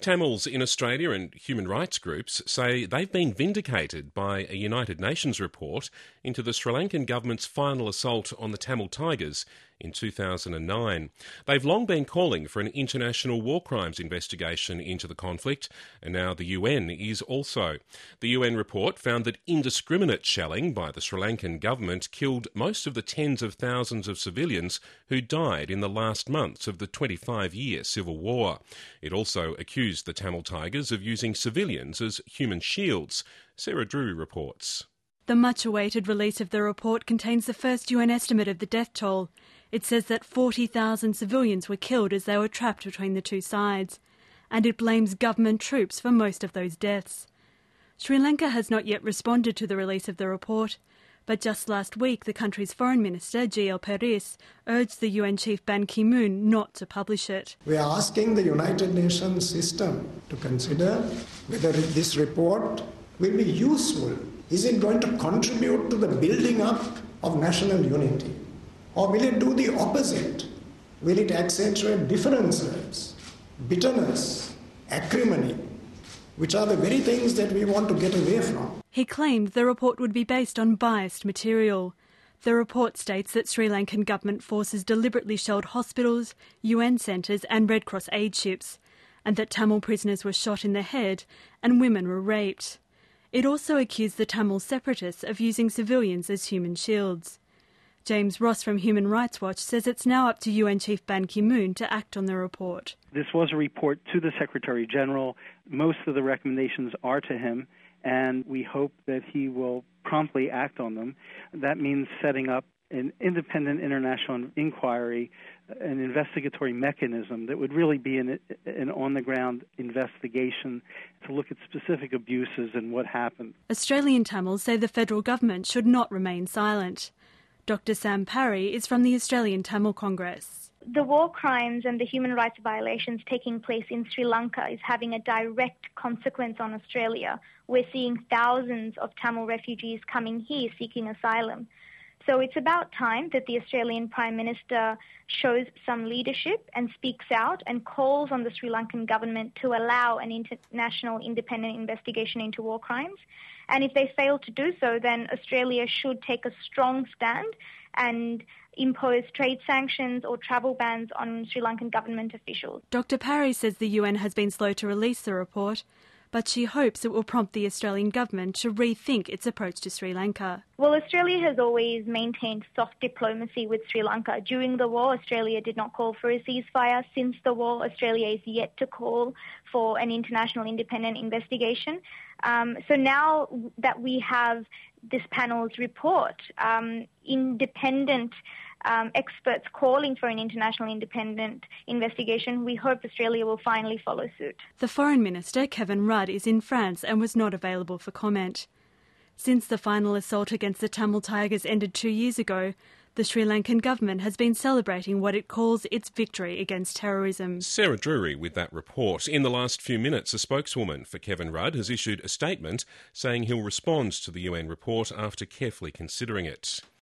Tamils in Australia and human rights groups say they've been vindicated by a United Nations report into the Sri Lankan government's final assault on the Tamil Tigers in 2009. They've long been calling for an international war crimes investigation into the conflict, and now the UN is also. The UN report found that indiscriminate shelling by the Sri Lankan government killed most of the tens of thousands of civilians who died in the last months of the 25-year civil war. It also accused the Tamil Tigers of using civilians as human shields. Sarah Drury reports. The much-awaited release of the report contains the first UN estimate of the death toll. It says that 40,000 civilians were killed as they were trapped between the two sides, and it blames government troops for most of those deaths. Sri Lanka has not yet responded to the release of the report, but just last week the country's Foreign Minister, G.L. Peris, urged the UN Chief Ban Ki-moon not to publish it. We are asking the United Nations system to consider whether this report will be useful. Is it going to contribute to the building up of national unity? Or will it do the opposite? Will it accentuate differences, bitterness, acrimony, which are the very things that we want to get away from? He claimed the report would be based on biased material. The report states that Sri Lankan government forces deliberately shelled hospitals, UN centres and Red Cross aid ships, and that Tamil prisoners were shot in the head and women were raped. It also accused the Tamil separatists of using civilians as human shields. James Ross from Human Rights Watch says it's now up to UN Chief Ban Ki-moon to act on the report. This was a report to the Secretary General. Most of the recommendations are to him, and we hope that he will promptly act on them. That means setting up an independent international inquiry, an investigatory mechanism that would really be an on-the-ground investigation to look at specific abuses and what happened. Australian Tamils say the federal government should not remain silent. Dr. Sam Parry is from the Australian Tamil Congress. The war crimes and the human rights violations taking place in Sri Lanka is having a direct consequence on Australia. We're seeing thousands of Tamil refugees coming here seeking asylum. So it's about time that the Australian Prime Minister shows some leadership and speaks out and calls on the Sri Lankan government to allow an international independent investigation into war crimes. And if they fail to do so, then Australia should take a strong stand and impose trade sanctions or travel bans on Sri Lankan government officials. Dr. Parry says the UN has been slow to release the report, but she hopes it will prompt the Australian government to rethink its approach to Sri Lanka. Well, Australia has always maintained soft diplomacy with Sri Lanka. During the war, Australia did not call for a ceasefire. Since the war, Australia is yet to call for an international independent investigation. So now that we have this panel's report, independent experts calling for an international independent investigation, we hope Australia will finally follow suit. The Foreign Minister, Kevin Rudd, is in France and was not available for comment. Since the final assault against the Tamil Tigers ended 2 years ago, the Sri Lankan government has been celebrating what it calls its victory against terrorism. Sarah Drury with that report. In the last few minutes, a spokeswoman for Kevin Rudd has issued a statement saying he'll respond to the UN report after carefully considering it.